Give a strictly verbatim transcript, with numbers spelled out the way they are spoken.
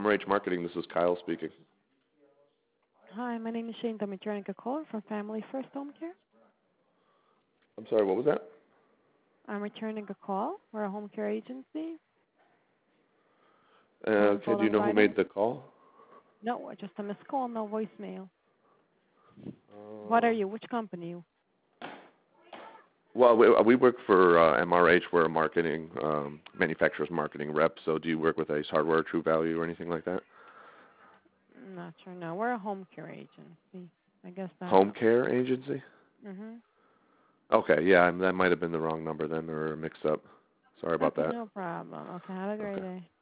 M R H Marketing, this is Kyle speaking. Hi, my name is Shane. I'm returning a call from Family First Home Care. I'm sorry, what was that? I'm returning a call. We're a home care agency. Uh, Um, okay, called do you on know who Friday? made the call? No, just a missed call, no voicemail. What Uh, are you? Which company? well, we, we work for uh, M R H. We're a marketing, um, manufacturer's marketing rep, so do you work with Ace Hardware, True Value, or anything like that? I'm not sure. No, we're a home care agency. I guess that. Home care agency? Mhm. Okay, yeah, that might have been the wrong number then, or mixed up. Sorry about Okay, that. no problem. Okay, have a great Okay. day.